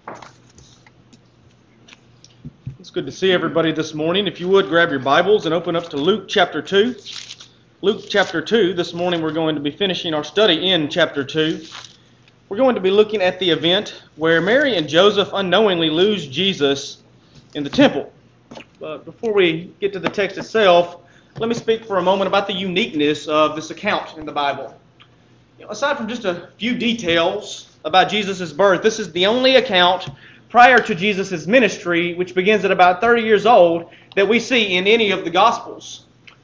It's good to see everybody this morning. If you would, grab your Bibles and open up to Luke chapter 2. Luke chapter 2. This morning we're going to be finishing our study in chapter 2. We're going to be looking at the event where Mary and Joseph unknowingly lose Jesus in the temple. But before we get to the text itself, let me speak for a moment about the uniqueness of this account in the Bible. Aside from just a few details about Jesus' birth, this is the only account prior to Jesus' ministry, which begins at about 30 years old, that we see in any of the Gospels.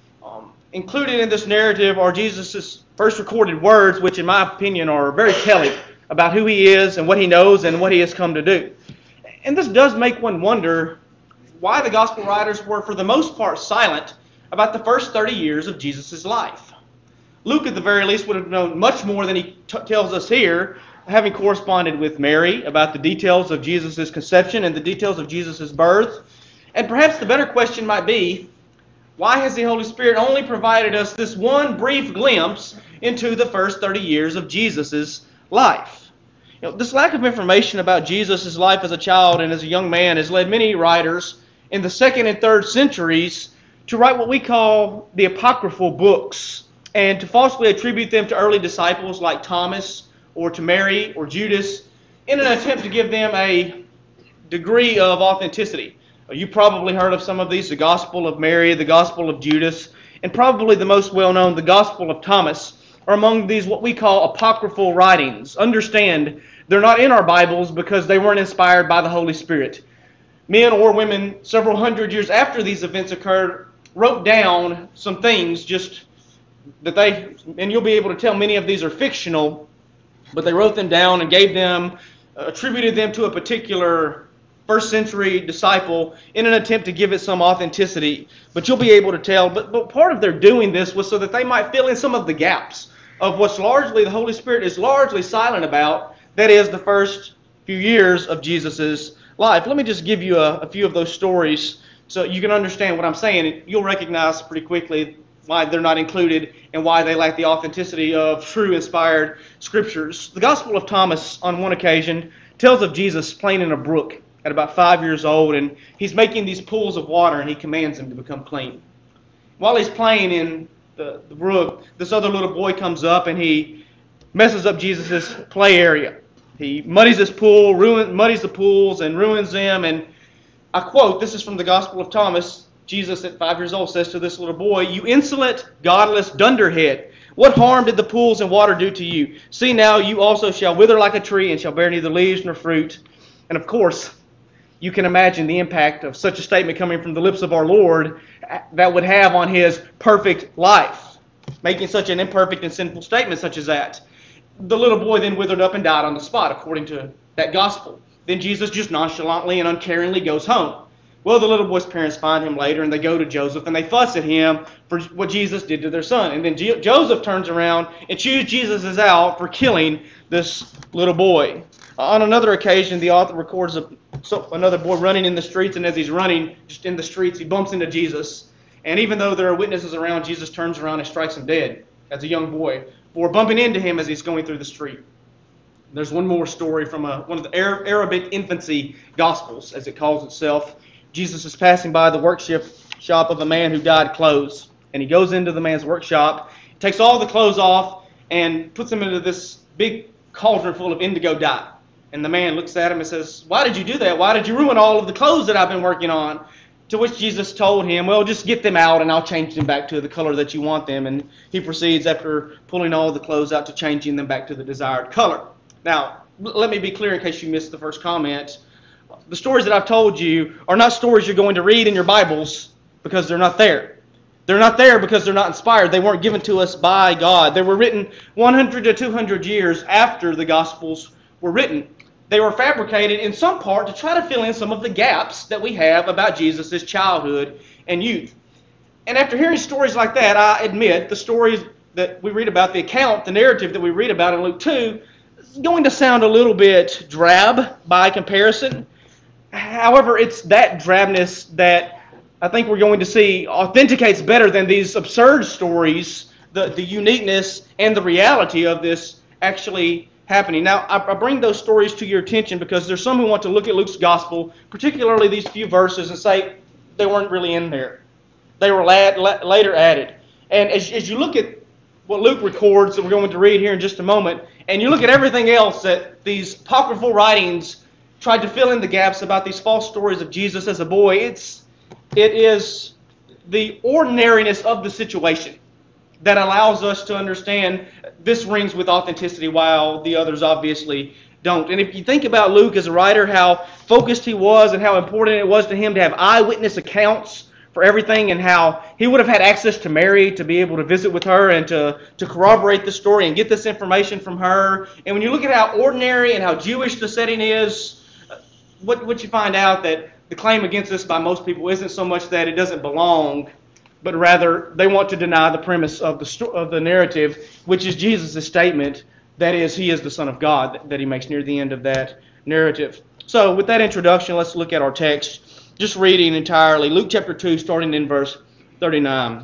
Included in this narrative are Jesus' first recorded words, which in my opinion are very telling about who he is and what he knows and what he has come to do. And this does make one wonder why the Gospel writers were for the most part silent about the first 30 years of Jesus' life. Luke at the very least would have known much more than he tells us here, having corresponded with Mary about the details of Jesus' conception and the details of Jesus' birth. And perhaps the better question might be, why has the Holy Spirit only provided us this one brief glimpse into the first 30 years of Jesus' life? This lack of information about Jesus' life as a child and as a young man has led many writers in the 2nd and 3rd centuries to write what we call the apocryphal books and to falsely attribute them to early disciples like Thomas or to Mary or Judas in an attempt to give them a degree of authenticity. You probably heard of some of these, the Gospel of Mary, the Gospel of Judas, and probably the most well-known, the Gospel of Thomas, are among these what we call apocryphal writings. Understand, they're not in our Bibles because they weren't inspired by the Holy Spirit. Men or women several hundred years after these events occurred wrote down some things just that and you'll be able to tell many of these are fictional, but they wrote them down and gave them, attributed them to a particular first century disciple in an attempt to give it some authenticity. But you'll be able to tell, but part of their doing this was so that they might fill in some of the gaps of what's largely the Holy Spirit is largely silent about, that is the first few years of Jesus' life. Let me just give you a few of those stories so you can understand what I'm saying. You'll recognize pretty quickly why they're not included and why they lack the authenticity of true inspired scriptures. The Gospel of Thomas, on one occasion, tells of Jesus playing in a brook at about 5 years old, and he's making these pools of water, and he commands them to become clean. While he's playing in the brook, this other little boy comes up, and he messes up Jesus' play area. He muddies his pool, muddies the pools, and ruins them, and I quote, this is from the Gospel of Thomas, Jesus at 5 years old says to this little boy, "You insolent, godless dunderhead, what harm did the pools and water do to you? See now, you also shall wither like a tree and shall bear neither leaves nor fruit." And of course, you can imagine the impact of such a statement coming from the lips of our Lord that would have on his perfect life, making such an imperfect and sinful statement such as that. The little boy then withered up and died on the spot, according to that gospel. Then Jesus just nonchalantly and uncaringly goes home. Well, the little boy's parents find him later, and they go to Joseph, and they fuss at him for what Jesus did to their son. And then Joseph turns around and chews Jesus out for killing this little boy. On another occasion, the author records another boy running in the streets, and as he's running just in the streets, he bumps into Jesus. And even though there are witnesses around, Jesus turns around and strikes him dead as a young boy for bumping into him as he's going through the street. There's one more story from one of the Arabic infancy gospels, as it calls itself. Jesus is passing by the workshop of a man who dyed clothes. And he goes into the man's workshop, takes all the clothes off, and puts them into this big cauldron full of indigo dye. And the man looks at him and says, "Why did you do that? Why did you ruin all of the clothes that I've been working on?" To which Jesus told him, "Well, just get them out and I'll change them back to the color that you want them." And he proceeds, after pulling all the clothes out, to changing them back to the desired color. Now, let me be clear in case you missed the first comment. The stories that I've told you are not stories you're going to read in your Bibles because they're not there. They're not there because they're not inspired. They weren't given to us by God. They were written 100 to 200 years after the Gospels were written. They were fabricated in some part to try to fill in some of the gaps that we have about Jesus' childhood and youth. And after hearing stories like that, I admit the stories that we read about, the account, the narrative that we read about in Luke 2, is going to sound a little bit drab by comparison. However, it's that drabness that I think we're going to see authenticates better than these absurd stories, the uniqueness and the reality of this actually happening. Now, I bring those stories to your attention because there's some who want to look at Luke's gospel, particularly these few verses, and say they weren't really in there. They were later added. And as you look at what Luke records that we're going to read here in just a moment, and you look at everything else that these apocryphal writings tried to fill in the gaps about these false stories of Jesus as a boy, it is the ordinariness of the situation that allows us to understand this rings with authenticity while the others obviously don't. And if you think about Luke as a writer, how focused he was and how important it was to him to have eyewitness accounts for everything, and how he would have had access to Mary to be able to visit with her and to corroborate the story and get this information from her. And when you look at how ordinary and how Jewish the setting is, what you find out that the claim against this by most people isn't so much that it doesn't belong, but rather they want to deny the premise of the narrative, which is Jesus' statement, that is, he is the Son of God, that he makes near the end of that narrative. So with that introduction, let's look at our text. Just reading entirely, Luke chapter 2, starting in verse 39.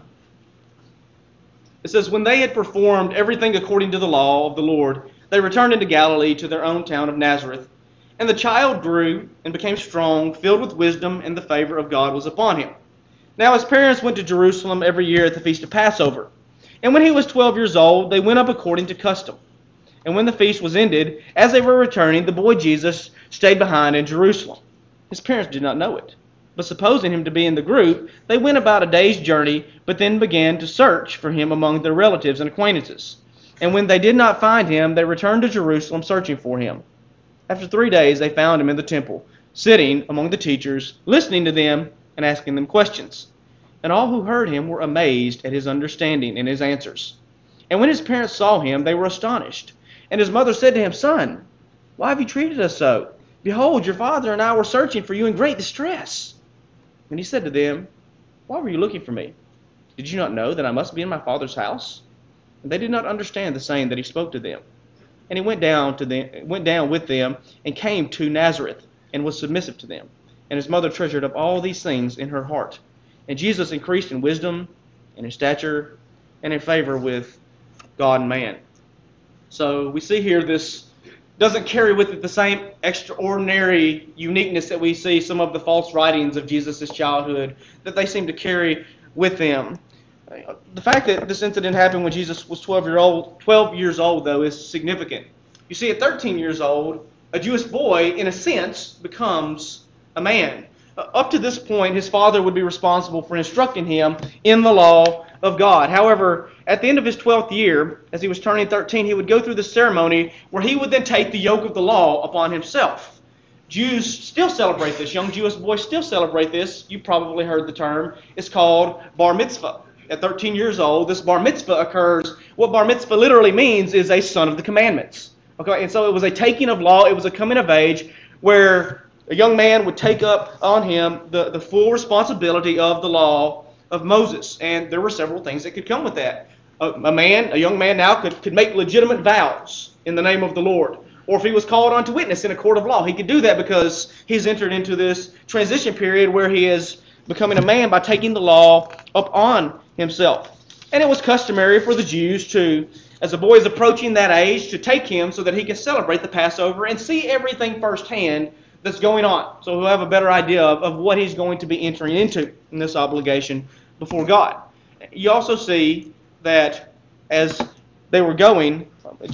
It says, "When they had performed everything according to the law of the Lord, they returned into Galilee to their own town of Nazareth. And the child grew and became strong, filled with wisdom, and the favor of God was upon him. Now his parents went to Jerusalem every year at the feast of Passover. And when he was 12 years old, they went up according to custom. And when the feast was ended, as they were returning, the boy Jesus stayed behind in Jerusalem. His parents did not know it. But supposing him to be in the group, they went about a day's journey, but then began to search for him among their relatives and acquaintances. And when they did not find him, they returned to Jerusalem searching for him. After 3 days, they found him in the temple, sitting among the teachers, listening to them and asking them questions. And all who heard him were amazed at his understanding and his answers. And when his parents saw him, they were astonished. And his mother said to him, 'Son, why have you treated us so? Behold, your father and I were searching for you in great distress.' And he said to them, 'Why were you looking for me? Did you not know that I must be in my Father's house?' And they did not understand the saying that he spoke to them. And he went down with them and came to Nazareth and was submissive to them. And his mother treasured up all these things in her heart. And Jesus increased in wisdom and in stature and in favor with God and man." So we see here this doesn't carry with it the same extraordinary uniqueness that we see some of the false writings of Jesus' childhood that they seem to carry with them. The fact that this incident happened when Jesus was 12 years old, though, is significant. You see, at 13 years old, a Jewish boy, in a sense, becomes a man. Up to this point, his father would be responsible for instructing him in the law of God. However, at the end of his 12th year, as he was turning 13, he would go through the ceremony where he would then take the yoke of the law upon himself. Jews still celebrate this. Young Jewish boys still celebrate this. You probably heard the term. It's called bar mitzvah. At 13 years old, this bar mitzvah occurs. What bar mitzvah literally means is a son of the commandments. Okay, and so it was a taking of law. It was a coming of age where a young man would take up on him the full responsibility of the law of Moses. And there were several things that could come with that. A young man now could make legitimate vows in the name of the Lord. Or if he was called on to witness in a court of law, he could do that because he's entered into this transition period where he is becoming a man by taking the law upon himself. And it was customary for the Jews to, as a boy is approaching that age, to take him so that he can celebrate the Passover and see everything firsthand that's going on. So he'll have a better idea of what he's going to be entering into in this obligation before God. You also see that as they were going,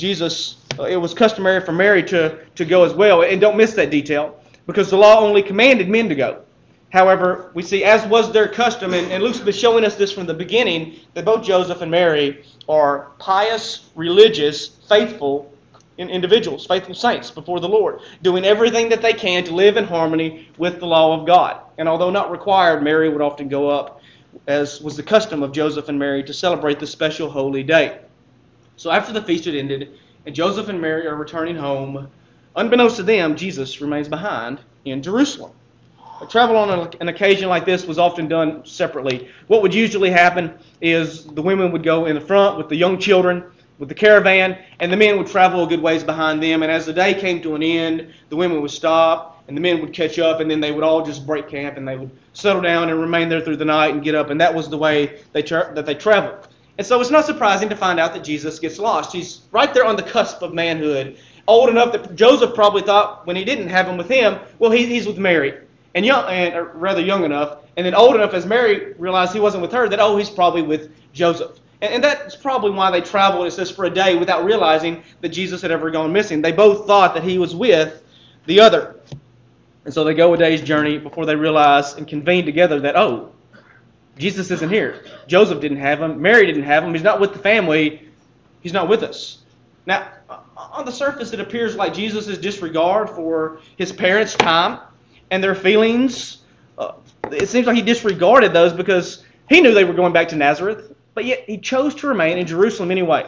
it was customary for Mary to go as well. And don't miss that detail, because the law only commanded men to go. However, we see, as was their custom, and Luke's been showing us this from the beginning, that both Joseph and Mary are pious, religious, faithful individuals, faithful saints before the Lord, doing everything that they can to live in harmony with the law of God. And although not required, Mary would often go up, as was the custom of Joseph and Mary, to celebrate this special holy day. So after the feast had ended, and Joseph and Mary are returning home, unbeknownst to them, Jesus remains behind in Jerusalem. Travel on an occasion like this was often done separately. What would usually happen is the women would go in the front with the young children, with the caravan, and the men would travel a good ways behind them. And as the day came to an end, the women would stop, and the men would catch up, and then they would all just break camp, and they would settle down and remain there through the night and get up. And that was the way that they traveled. And so it's not surprising to find out that Jesus gets lost. He's right there on the cusp of manhood, old enough that Joseph probably thought when he didn't have him with him, well, he's with Mary, and rather young enough, and then old enough as Mary realized he wasn't with her, that, he's probably with Joseph. And that's probably why they traveled, it says, for a day without realizing that Jesus had ever gone missing. They both thought that he was with the other. And so they go a day's journey before they realize and convene together that, Jesus isn't here. Joseph didn't have him. Mary didn't have him. He's not with the family. He's not with us. Now, on the surface, it appears like Jesus' disregard for his parents' time and their feelings. It seems like he disregarded those because he knew they were going back to Nazareth, but yet he chose to remain in Jerusalem anyway.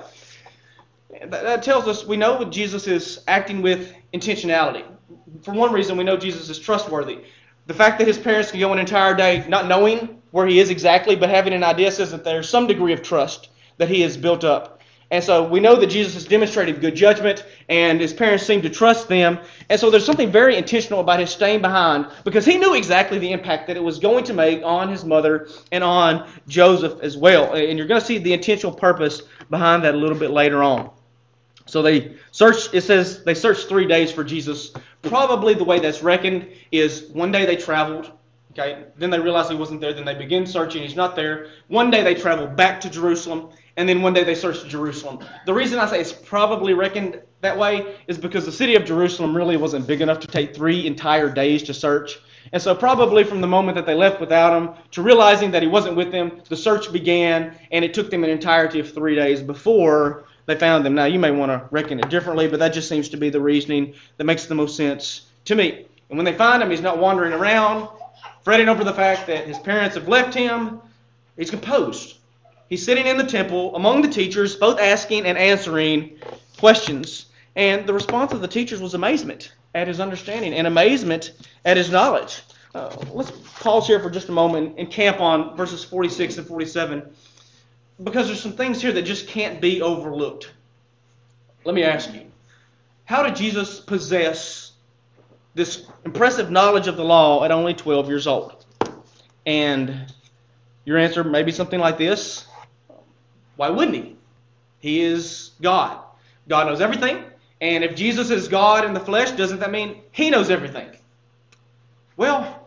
That tells us we know that Jesus is acting with intentionality. For one reason, we know Jesus is trustworthy. The fact that his parents can go an entire day not knowing where he is exactly, but having an idea says that there's some degree of trust that he has built up. And so we know that Jesus has demonstrated good judgment, and his parents seem to trust them. And so there's something very intentional about his staying behind, because he knew exactly the impact that it was going to make on his mother and on Joseph as well. And you're going to see the intentional purpose behind that a little bit later on. So it says they searched 3 days for Jesus. Probably the way that's reckoned is one day they traveled. Okay, then they realized he wasn't there. Then they begin searching. He's not there. One day they traveled back to Jerusalem. And then one day they searched Jerusalem. The reason I say it's probably reckoned that way is because the city of Jerusalem really wasn't big enough to take 3 entire days to search. And so probably from the moment that they left without him to realizing that he wasn't with them, the search began, and it took them an entirety of 3 days before they found them. Now, you may want to reckon it differently, but that just seems to be the reasoning that makes the most sense to me. And when they find him, he's not wandering around, fretting over the fact that his parents have left him. He's composed. He's sitting in the temple among the teachers, both asking and answering questions. And the response of the teachers was amazement at his understanding and amazement at his knowledge. Let's pause here for just a moment and camp on verses 46 and 47, because there's some things here that just can't be overlooked. Let me ask you, how did Jesus possess this impressive knowledge of the law at only 12 years old? And your answer may be something like this. Why wouldn't he? He is God. God knows everything. And if Jesus is God in the flesh, doesn't that mean he knows everything? Well,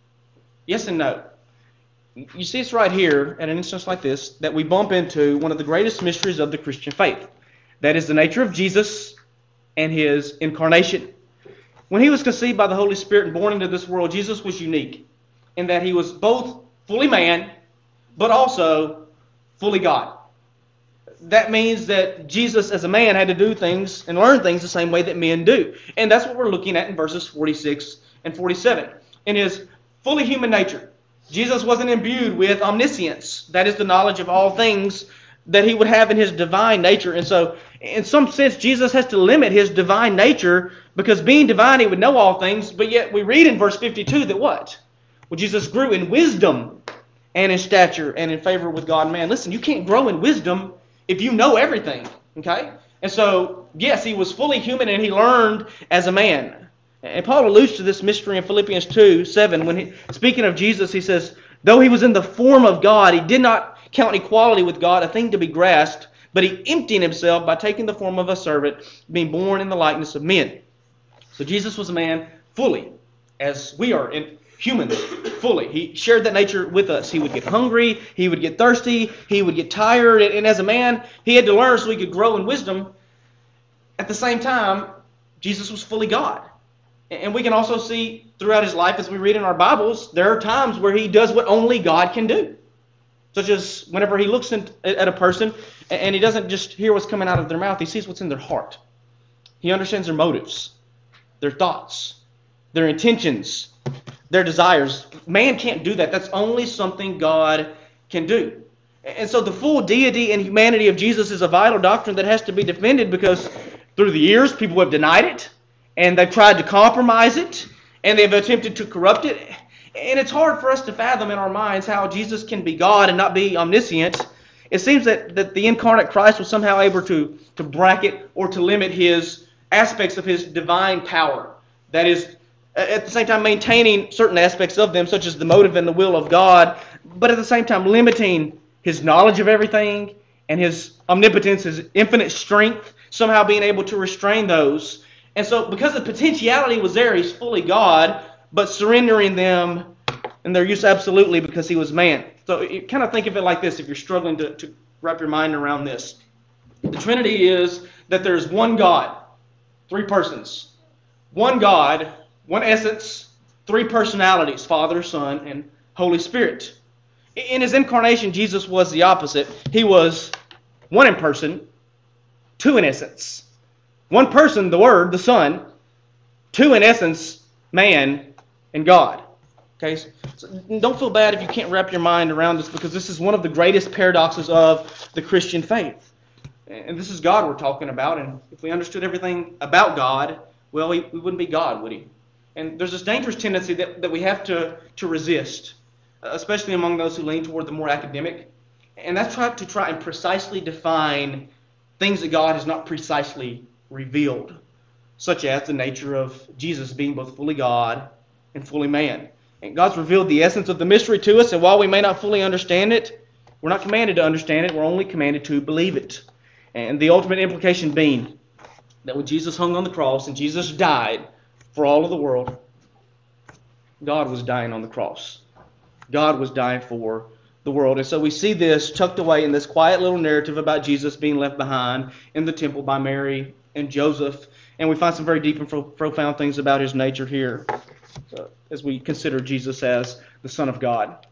yes and no. You see, it's right here, at an instance like this, that we bump into one of the greatest mysteries of the Christian faith. That is the nature of Jesus and his incarnation. When he was conceived by the Holy Spirit and born into this world, Jesus was unique in that he was both fully man, but also fully God. That means that Jesus as a man had to do things and learn things the same way that men do. And that's what we're looking at in verses 46 and 47. In his fully human nature, Jesus wasn't imbued with omniscience. That is the knowledge of all things that he would have in his divine nature. And so, in some sense, Jesus has to limit his divine nature because being divine, he would know all things. But yet we read in verse 52 that what? Well, Jesus grew in wisdom and in stature and in favor with God and man. Listen, you can't grow in wisdom if you know everything. Okay? And so, yes, he was fully human and he learned as a man. And Paul alludes to this mystery in Philippians 2:7. When speaking of Jesus, he says, though he was in the form of God, he did not count equality with God a thing to be grasped, but he emptied himself by taking the form of a servant, being born in the likeness of men. So Jesus was a man fully, as we are in humans fully. He shared that nature with us. He would get hungry, he would get thirsty, he would get tired, and as a man, he had to learn so he could grow in wisdom. At the same time, Jesus was fully God. And we can also see throughout his life, as we read in our Bibles, there are times where he does what only God can do. Such as whenever he looks at a person and he doesn't just hear what's coming out of their mouth, he sees what's in their heart. He understands their motives, their thoughts, their intentions, their desires. Man can't do that. That's only something God can do. And so the full deity and humanity of Jesus is a vital doctrine that has to be defended because through the years people have denied it. And they've tried to compromise it, and they've attempted to corrupt it. And it's hard for us to fathom in our minds how Jesus can be God and not be omniscient. It seems that the incarnate Christ was somehow able to bracket or to limit his aspects of his divine power. That is, at the same time maintaining certain aspects of them, such as the motive and the will of God, but at the same time limiting his knowledge of everything and his omnipotence, his infinite strength, somehow being able to restrain those. And so because the potentiality was there, he's fully God, but surrendering them and their use absolutely because he was man. So you kind of think of it like this if you're struggling to wrap your mind around this. The Trinity is that there's one God, three persons. One God, one essence, three personalities, Father, Son, and Holy Spirit. In his incarnation, Jesus was the opposite. He was one in person, two in essence. One person, the Word, the Son. Two in essence, man and God. Okay, so don't feel bad if you can't wrap your mind around this, because this is one of the greatest paradoxes of the Christian faith. And this is God we're talking about, and if we understood everything about God, well, we wouldn't be God, would he? And there's this dangerous tendency that we have to resist, especially among those who lean toward the more academic, and that's to try and precisely define things that God has not precisely revealed, such as the nature of Jesus being both fully God and fully man. And God's revealed the essence of the mystery to us, and while we may not fully understand it, we're not commanded to understand it, we're only commanded to believe it. And the ultimate implication being that when Jesus hung on the cross and Jesus died for all of the world, God was dying on the cross. God was dying for the world. And so we see this tucked away in this quiet little narrative about Jesus being left behind in the temple by Mary and Joseph. And we find some very deep and profound things about his nature here as we consider Jesus as the Son of God.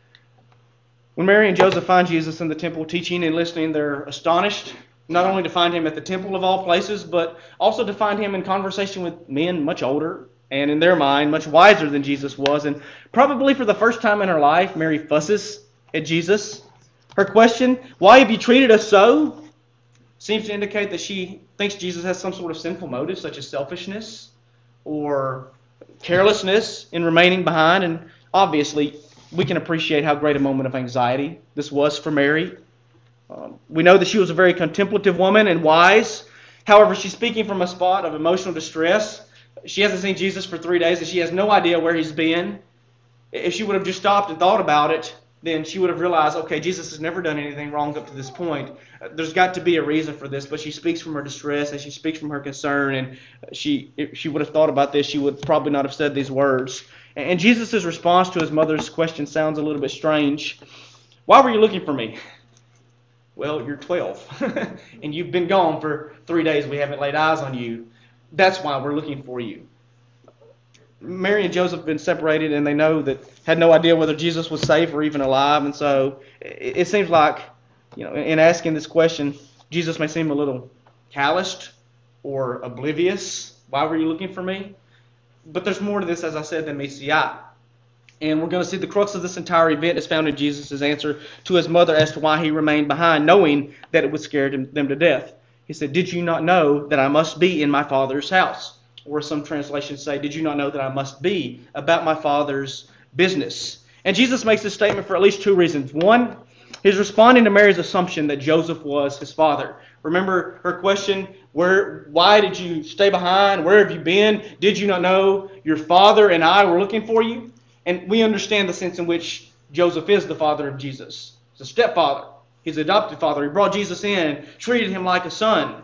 When Mary and Joseph find Jesus in the temple teaching and listening, they're astonished, not only to find him at the temple of all places, but also to find him in conversation with men much older and, in their mind, much wiser than Jesus was. And probably for the first time in her life, Mary fusses at Jesus. Her question, "Why have you treated us so?" seems to indicate that she thinks Jesus has some sort of sinful motive, such as selfishness or carelessness in remaining behind. And obviously, we can appreciate how great a moment of anxiety this was for Mary. We know that she was a very contemplative woman and wise. However, she's speaking from a spot of emotional distress. She hasn't seen Jesus for 3 days, and she has no idea where he's been. If she would have just stopped and thought about it, then she would have realized, okay, Jesus has never done anything wrong up to this point. There's got to be a reason for this, but she speaks from her distress and she speaks from her concern, and if she would have thought about this, she would probably not have said these words. And Jesus' response to his mother's question sounds a little bit strange. "Why were you looking for me?" "Well, you're 12, and you've been gone for 3 days. We haven't laid eyes on you. That's why we're looking for you." Mary and Joseph have been separated, and they had no idea whether Jesus was safe or even alive. And so it seems like, in asking this question, Jesus may seem a little calloused or oblivious. "Why were you looking for me?" But there's more to this, as I said, than meets the eye. And we're going to see the crux of this entire event is found in Jesus' answer to his mother as to why he remained behind, knowing that it would scare them to death. He said, "Did you not know that I must be in my Father's house?" Or some translations say, "Did you not know that I must be about my Father's business?" And Jesus makes this statement for at least two reasons. One, he's responding to Mary's assumption that Joseph was his father. Remember her question, why did you stay behind? Where have you been? Did you not know your father and I were looking for you? And we understand the sense in which Joseph is the father of Jesus. He's a stepfather. He's the adopted father. He brought Jesus in, treated him like a son.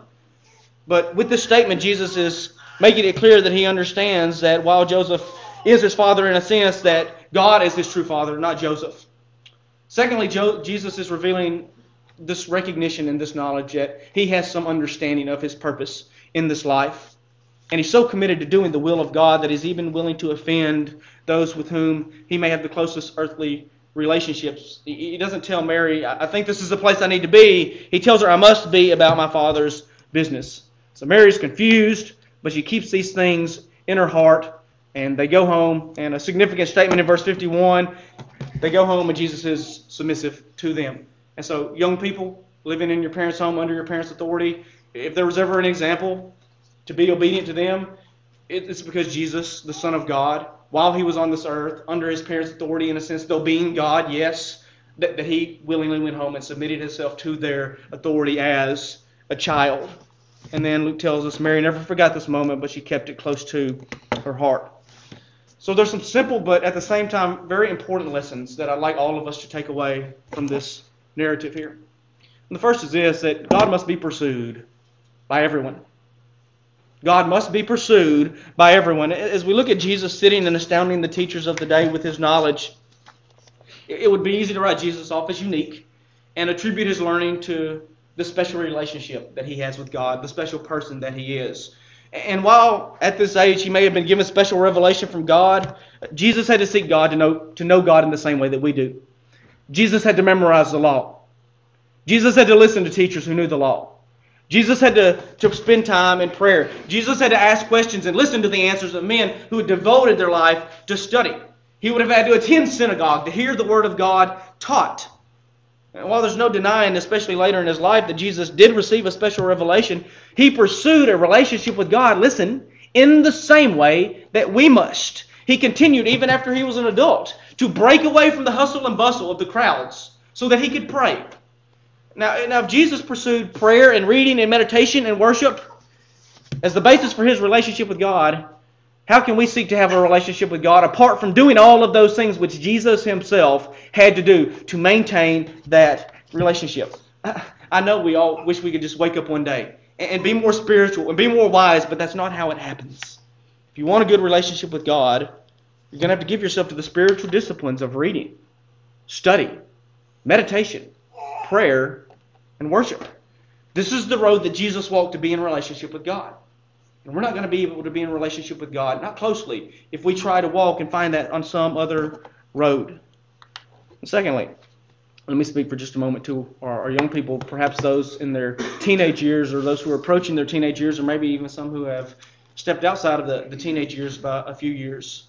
But with this statement, Jesus is making it clear that he understands that while Joseph is his father in a sense, that God is his true father, not Joseph. Secondly, Jesus is revealing this recognition and this knowledge that he has some understanding of his purpose in this life. And he's so committed to doing the will of God that he's even willing to offend those with whom he may have the closest earthly relationships. He doesn't tell Mary, "I think this is the place I need to be." He tells her, "I must be about my Father's business." So Mary's confused, but she keeps these things in her heart, and they go home. And a significant statement in verse 51, they go home and Jesus is submissive to them. And so young people living in your parents' home under your parents' authority, if there was ever an example to be obedient to them, it's because Jesus, the Son of God, while he was on this earth, under his parents' authority in a sense, though being God, yes, that he willingly went home and submitted himself to their authority as a child. And then Luke tells us Mary never forgot this moment, but she kept it close to her heart. So there's some simple but at the same time very important lessons that I'd like all of us to take away from this narrative here. And the first is this, that God must be pursued. by everyone. God must be pursued by everyone. As we look at Jesus sitting and astounding the teachers of the day with his knowledge, it would be easy to write Jesus off as unique and attribute his learning to the special relationship that he has with God, the special person that he is. And while at this age he may have been given special revelation from God, Jesus had to seek God to know God in the same way that we do. Jesus had to memorize the law. Jesus had to listen to teachers who knew the law. Jesus had to spend time in prayer. Jesus had to ask questions and listen to the answers of men who had devoted their life to study. He would have had to attend synagogue to hear the Word of God taught. And while there's no denying, especially later in his life, that Jesus did receive a special revelation, he pursued a relationship with God, listen, in the same way that we must. He continued, even after he was an adult, to break away from the hustle and bustle of the crowds so that he could pray. Now, if Jesus pursued prayer and reading and meditation and worship as the basis for his relationship with God, how can we seek to have a relationship with God apart from doing all of those things which Jesus himself had to do to maintain that relationship? I know we all wish we could just wake up one day and be more spiritual and be more wise, but that's not how it happens. If you want a good relationship with God, you're going to have to give yourself to the spiritual disciplines of reading, study, meditation, prayer, and worship. This is the road that Jesus walked to be in relationship with God. And we're not going to be able to be in relationship with God, not closely, if we try to walk and find that on some other road. And secondly, let me speak for just a moment to our young people, perhaps those in their teenage years or those who are approaching their teenage years, or maybe even some who have stepped outside of the teenage years by a few years.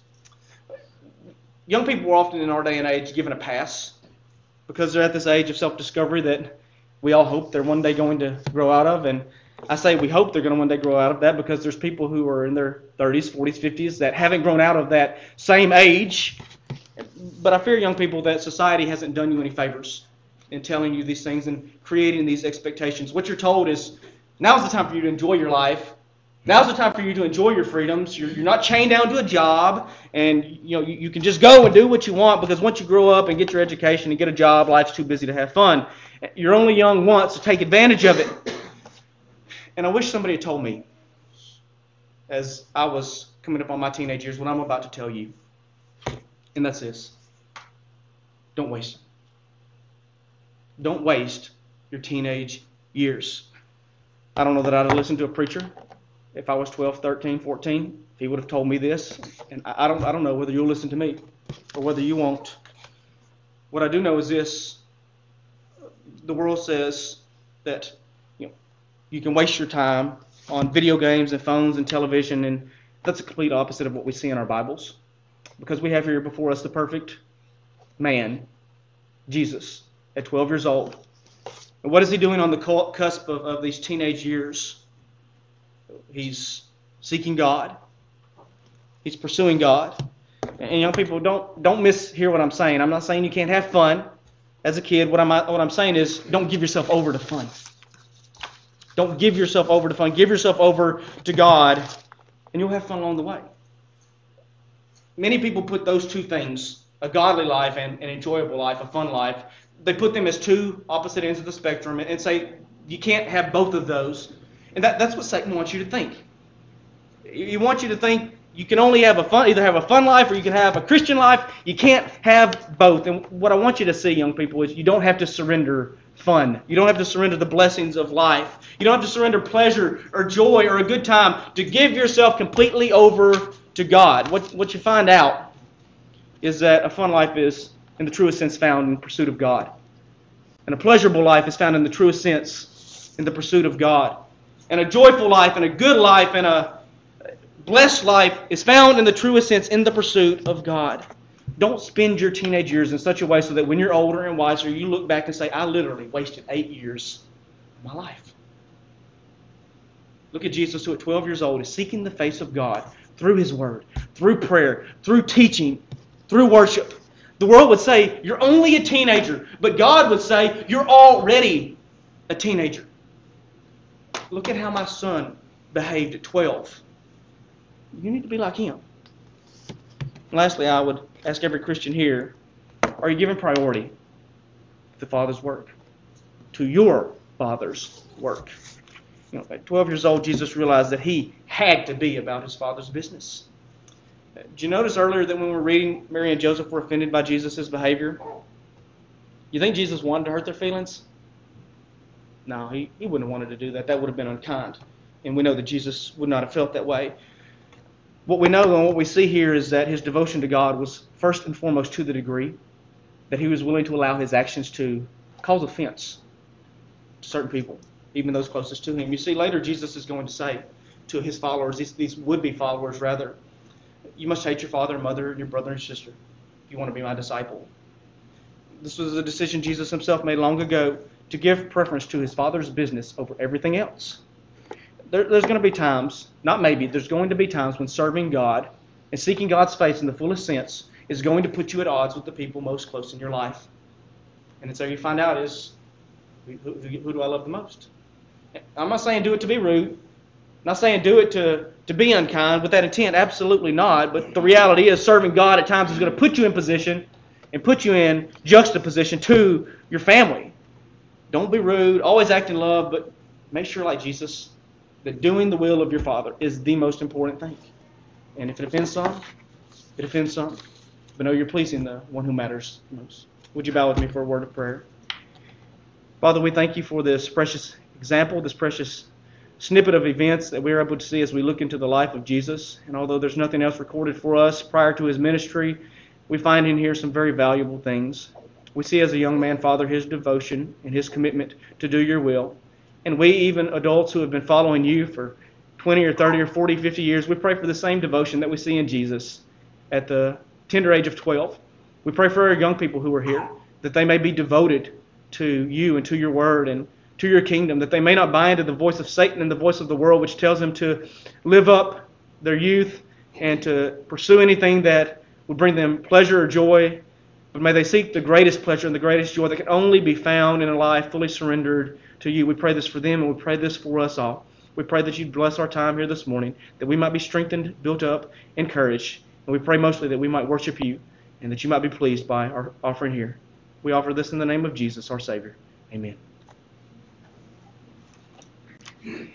Young people are often in our day and age given a pass because they're at this age of self-discovery that we all hope they're one day going to grow out of. And I say we hope they're going to one day grow out of that because there's people who are in their 30s, 40s, 50s that haven't grown out of that same age. But I fear, young people, that society hasn't done you any favors in telling you these things and creating these expectations. What you're told is, now's the time for you to enjoy your life. Now's the time for you to enjoy your freedoms. You're not chained down to a job, and you can just go and do what you want because once you grow up and get your education and get a job, life's too busy to have fun. You're only young once, so take advantage of it. And I wish somebody had told me as I was coming up on my teenage years what I'm about to tell you. And that's this. Don't waste them. Don't waste your teenage years. I don't know that I'd have listened to a preacher if I was 12, 13, 14. If he would have told me this. And I don't know whether you'll listen to me or whether you won't. What I do know is this. The world says that you can waste your time on video games and phones and television, and that's the complete opposite of what we see in our Bibles. Because we have here before us the perfect man, Jesus, at 12 years old. And what is he doing on the cusp of these teenage years? He's seeking God. He's pursuing God. And young people, don't mishear what I'm saying. I'm not saying you can't have fun as a kid. What I'm saying is don't give yourself over to fun. Don't give yourself over to fun. Give yourself over to God, and you'll have fun along the way. Many people put those two things, a godly life and an enjoyable life, a fun life, they put them as two opposite ends of the spectrum and say you can't have both of those. And that's what Satan wants you to think. He wants you to think you can only have either have a fun life or you can have a Christian life. You can't have both. And what I want you to see, young people, is you don't have to surrender fun. You don't have to surrender the blessings of life. You don't have to surrender pleasure or joy or a good time to give yourself completely over to God. What you find out is that a fun life is, in the truest sense, found in pursuit of God. And a pleasurable life is found in the truest sense in the pursuit of God. And a joyful life and a good life and a blessed life is found in the truest sense in the pursuit of God. Don't spend your teenage years in such a way so that when you're older and wiser, you look back and say, I literally wasted 8 years of my life. Look at Jesus, who at 12 years old is seeking the face of God through His Word, through prayer, through teaching, through worship. The world would say, you're only a teenager, but God would say, you're already a teenager. Look at how my son behaved at 12. You need to be like him. Lastly, I would ask every Christian here, are you giving priority to the Father's work? To your Father's work? At 12 years old, Jesus realized that he had to be about his Father's business. Did you notice earlier that when we were reading, Mary and Joseph were offended by Jesus' behavior? You think Jesus wanted to hurt their feelings? No, he wouldn't have wanted to do that. That would have been unkind. And we know that Jesus would not have felt that way. What we know and what we see here is that his devotion to God was first and foremost to the degree that he was willing to allow his actions to cause offense to certain people, even those closest to him. You see, later Jesus is going to say to his followers, these would-be followers rather, you must hate your father and mother and your brother and sister if you want to be my disciple. This was a decision Jesus himself made long ago to give preference to his Father's business over everything else. There's going to be times, not maybe, there's going to be times when serving God and seeking God's face in the fullest sense is going to put you at odds with the people most close in your life. And so you find out is, who do I love the most? I'm not saying do it to be rude. I'm not saying do it to be unkind with that intent. Absolutely not. But the reality is serving God at times is going to put you in position and put you in juxtaposition to your family. Don't be rude. Always act in love, but make sure, like Jesus, that doing the will of your Father is the most important thing. And if it offends some, it offends some. But know you're pleasing the one who matters most. Would you bow with me for a word of prayer? Father, we thank you for this precious example, this precious snippet of events that we're able to see as we look into the life of Jesus. And although there's nothing else recorded for us prior to his ministry, we find in here some very valuable things. We see as a young man, Father, his devotion and his commitment to do your will. And we, even adults who have been following you for 20 or 30 or 40, 50 years, we pray for the same devotion that we see in Jesus at the tender age of 12. We pray for our young people who are here, that they may be devoted to you and to your word and to your kingdom, that they may not buy into the voice of Satan and the voice of the world, which tells them to live up their youth and to pursue anything that would bring them pleasure or joy. But may they seek the greatest pleasure and the greatest joy that can only be found in a life fully surrendered to you. We pray this for them, and we pray this for us all. We pray that you bless our time here this morning, that we might be strengthened, built up, encouraged. And we pray mostly that we might worship you and that you might be pleased by our offering here. We offer this in the name of Jesus, our Savior. Amen.